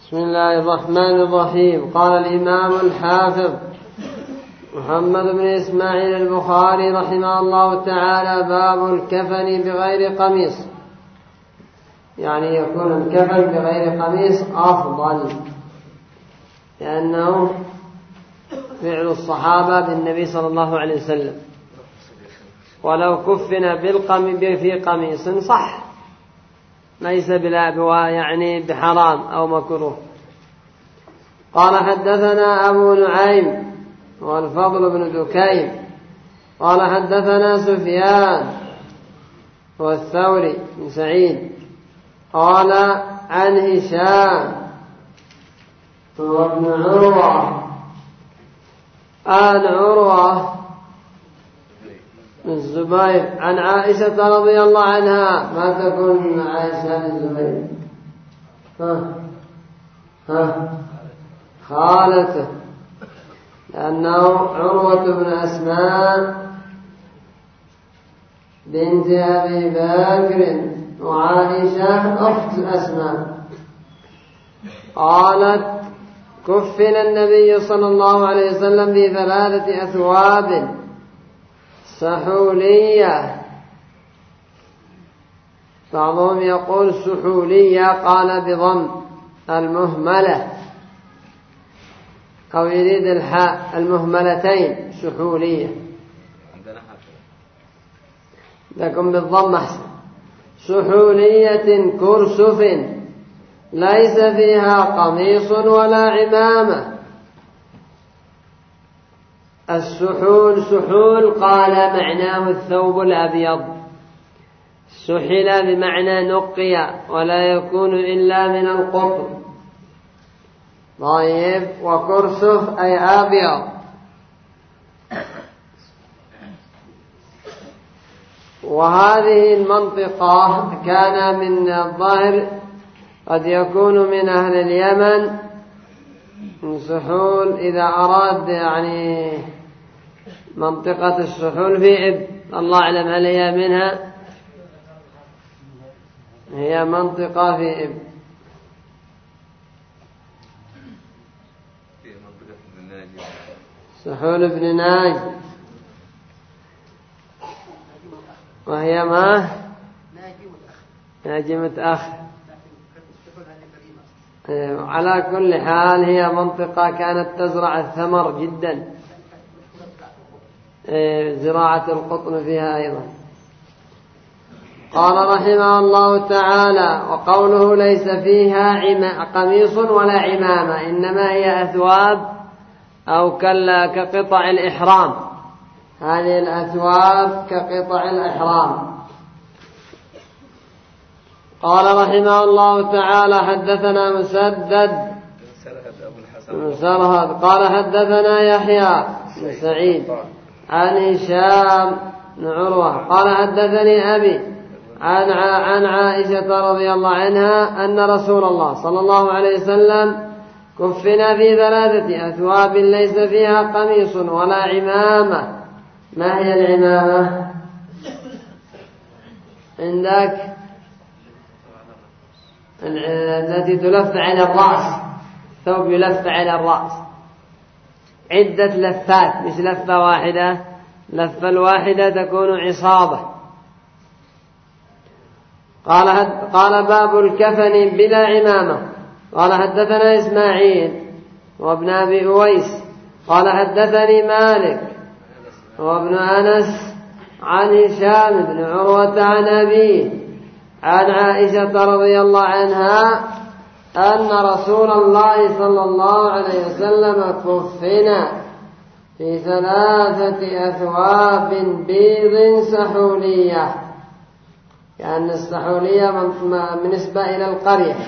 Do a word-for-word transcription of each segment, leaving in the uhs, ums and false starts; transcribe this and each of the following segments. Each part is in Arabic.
بسم الله الرحمن الرحيم. قال الإمام الحافظ محمد بن إسماعيل البخاري رحمه الله تعالى: باب الكفن بغير قميص، يعني يكون الكفن بغير قميص أفضل، لأنه فعل الصحابة بالنبي صلى الله عليه وسلم، ولو كفن بالقم في قميص صح، ليس بلا يعني بحرام أو مكروه. قال: حدثنا أبو نعيم والفضل بن دكين قال: حدثنا سفيان والثوري بن سعيد قال: عن هشام وابن عروة عن عروة بن الزبير عن عائشة رضي الله عنها. ما تكون عائشة بن الزبير؟ ها ها خالته، لأنه عروة بن أسماء بنت أبي بكر وعائشة أخت أسماء. قالت: كفن النبي صلى الله عليه وسلم بثلاثة أثواب سحولية، بعضهم يقول سحولية، قال بضم المهملة، أو يريد الحاء المهملتين سحولية، لكن بالضم أحسن. سحولية كرسف ليس فيها قميص ولا عمامة. السحول سحول قال معناه الثوب الأبيض، سحل بمعنى نقي ولا يكون إلا من القطن. طيب، وكرسف أي أبيض. وهذه المنطقة كان من الظاهر قد يكون من أهل اليمن سحول، إذا أراد يعني منطقة السحول في إب، الله أعلم هل هي منها، هي منطقة في إب. سحول بن ناجي، وهي ما ناجي متأخر. على كل حال هي منطقة كانت تزرع الثمر جدا، زراعة القطن فيها أيضا. قال رحمه الله تعالى: وقوله ليس فيها قميص ولا عمامة، إنما هي أثواب أو كقطع الإحرام. هذه الأثواب كقطع الإحرام. قال رحمه الله تعالى: حدثنا مسدد مسرهد قال: حدثنا يحيى بن سعيد عن هشام بن عروة قال: حدثني أبي عن عن عائشة رضي الله عنها أن رسول الله صلى الله عليه وسلم كفن في ثلاثة أثواب ليس فيها قميص ولا عمامة. ما هي العمامة عندك؟ التي تلف على الرأس، ثوب يلف على الرأس، عدة لفات مش لفة واحدة، لفة الواحدة تكون عصابة. قال قال: باب الكفن بلا عمامة. قال: حدثنا إسماعيل وابن أبي أويس قال: حدثني مالك وابن أنس عن هشام بن عروة عن أبيه عن عائشة رضي الله عنها أن رسول الله صلى الله عليه وسلم كفن في ثلاثة أثواب بيض سحولية، كأن السحولية بالنسبة إلى القرية.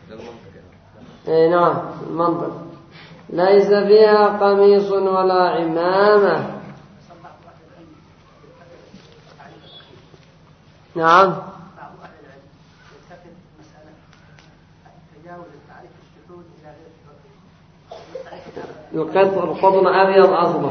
نعم، المنطق ليس فيها قميص ولا عمامة. نعم، القطن أبيض أصبح،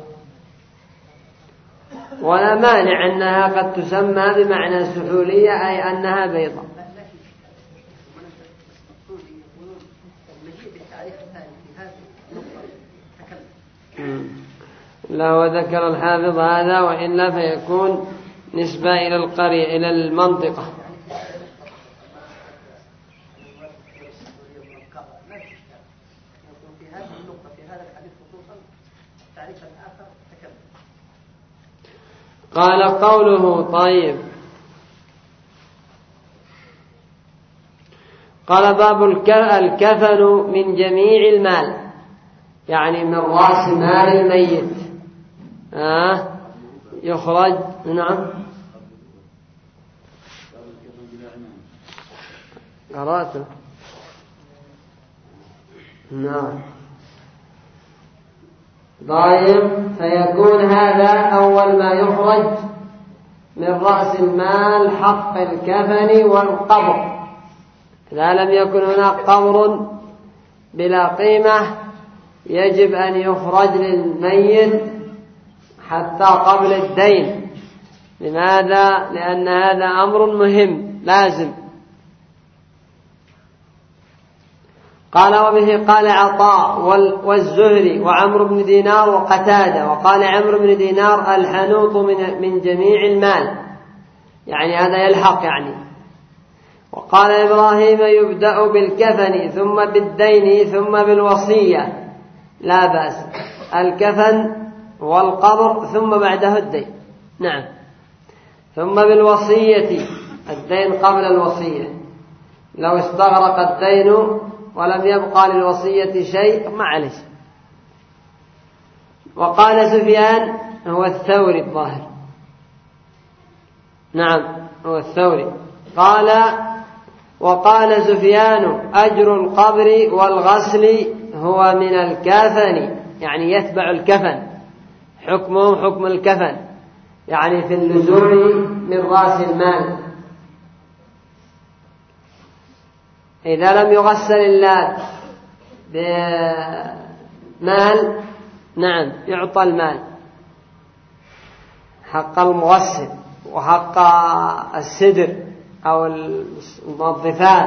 ولا مانع أنها قد تسمى بمعنى سحولية، أي أنها بيضة. التعريف الثاني في هذه النقطة تكلم. لا هو ذكر الحافظ هذا وإلا فيكون نسبة إلى القرية إلى المنطقة. قال قوله طيب. قال باب الكفن من جميع المال، يعني من رأس مال الميت آه يخرج. نعم قرأته. نعم طيب. فيكون هذا أول ما يخرج من رأس المال حق الكفن والقبر. إذا لم يكن هناك قبر بلا قيمة يجب أن يخرج للميت حتى قبل الدين. لماذا؟ لأن هذا أمر مهم لازم. قال وبه قال عطاء والزهري وعمرو بن دينار وقتادة. وقال عمرو بن دينار الحنوط من جميع المال، يعني هذا يلحق يعني. وقال إبراهيم يبدأ بالكفن ثم بالدين ثم بالوصية، لا بأس. الكفن والقبر ثم بعده الدين. نعم ثم بالوصية، الدين قبل الوصية. لو استغرق الدين ولم يبقى للوصية شيء معلش. وقال سفيان هو الثوري الظاهر، نعم هو الثوري. قال وقال سفيان أجر القبر والغسل هو من الكفن، يعني يتبع الكفن، حكمه حكم الكفن، يعني في اللزوم من رأس المال. إذا لم يغسل الله بمال نعم يعطى المال حق المغسل وحق السدر أو المنظفات.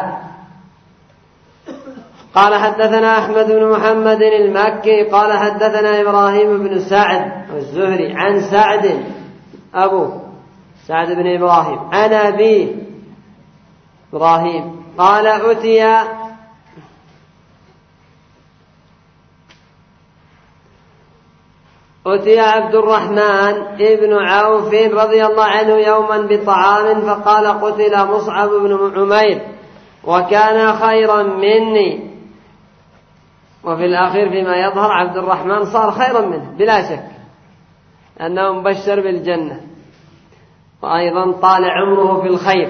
قال حدثنا أحمد بن محمد المكي قال حدثنا إبراهيم بن سعد الزهري عن سعد أبوه سعد بن إبراهيم عن أبيه إبراهيم قال أتي أتي عبد الرحمن ابن عوف رضي الله عنه يوما بطعام فقال قتل مصعب بن عمير وكان خيرا مني. وفي الأخير فيما يظهر عبد الرحمن صار خيرا منه بلا شك، أنه مبشر بالجنة وأيضا طال عمره في الخير.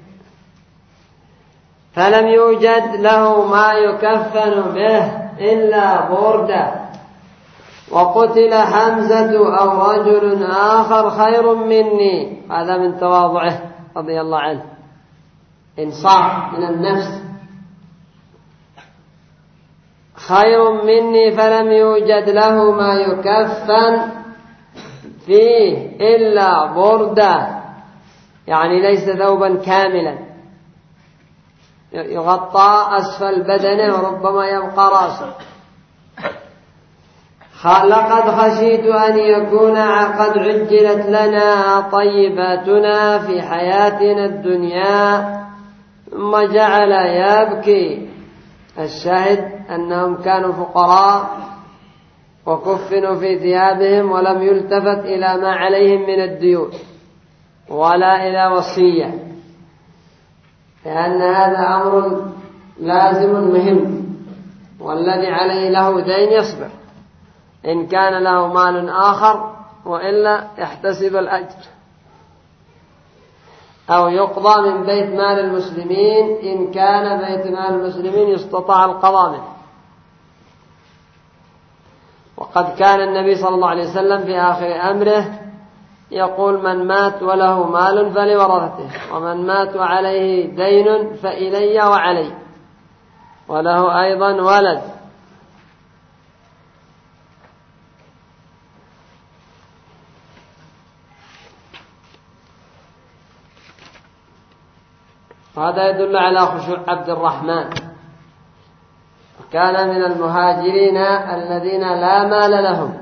فلم يوجد له ما يكفن به إلا بردة. وقتل حمزة أو رجل آخر خير مني. هذا من تواضعه رضي الله عنه، إنصاف من النفس. خير مني فلم يوجد له ما يكفن فيه إلا بردة، يعني ليس ثوبا كاملا يغطى أسفل بدنه وربما يبقى رأسه. لقد خشيت أن يكون قد عجلت لنا طيباتنا في حياتنا الدنيا. ثم جعل يبكي. الشاهد أنهم كانوا فقراء وكفنوا في ثيابهم ولم يلتفت إلى ما عليهم من الديون ولا إلى وصية، لأن هذا أمر لازم مهم. والذي عليه له دين يصبر إن كان له مال آخر، وإلا يحتسب الأجر أو يقضى من بيت مال المسلمين إن كان بيت مال المسلمين يستطاع القضاء منه. وقد كان النبي صلى الله عليه وسلم في آخر أمره يقول من مات وله مال فلورثته، ومن مات وعليه دين فإلي وعلي، وله أيضا ولد. وهذا يدل على خشوع عبد الرحمن. كان من المهاجرين الذين لا مال لهم،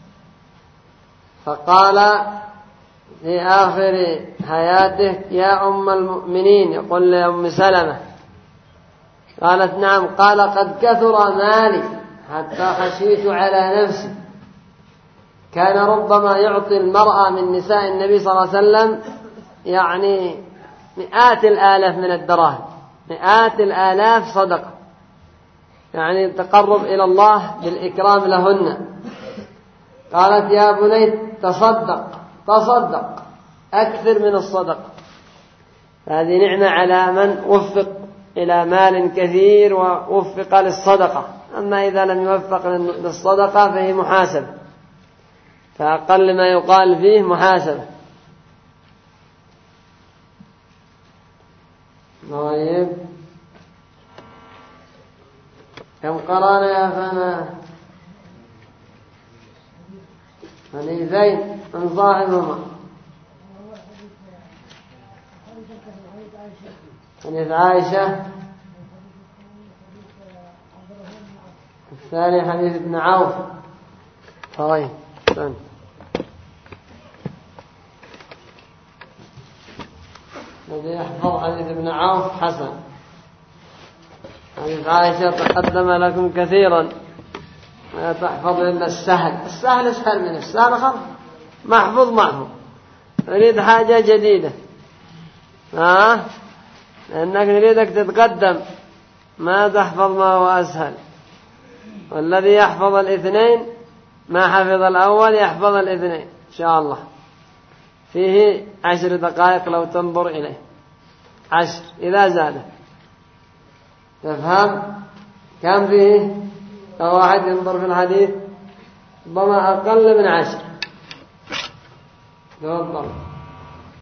فقال في آخر حياته يا أم المؤمنين، يقول لأم سلمة، قالت نعم، قال قد كثر مالي حتى خشيت على نفسي. كان ربما يعطي المرأة من نساء النبي صلى الله عليه وسلم يعني مئات الآلاف من الدراهم، مئات الآلاف صدقة، يعني تقرب إلى الله بالإكرام لهن. قالت يا بني تصدق تصدق أكثر من الصدقة. هذه نعمة على من وفق إلى مال كثير ووفق للصدقة. أما إذا لم يوفق للصدقة فهي محاسبة، فأقل ما يقال فيه محاسبة. طيب كم قرانا يا فنا حديثين من صاحبهما؟ حديث عائشة، الثاني حديث ابن عوف. طيب الذي يحفظ حديث ابن عوف حسن. حديث عائشة تقدم لكم كثيرا، لا تحفظ إلا السهل. السهل أسهل من السهل، خف محفوظ محفوظ. نريد حاجة جديدة، ها لأنك نريدك تتقدم، ما تحفظ ما هو أسهل. والذي يحفظ الاثنين ما حفظ الأول يحفظ الاثنين إن شاء الله. فيه عشر دقائق لو تنظر إليه، عشر إذا زاد. تفهم كم فيه؟ لو واحد ينظر في الحديث ربما أقل من عشر. تفضل.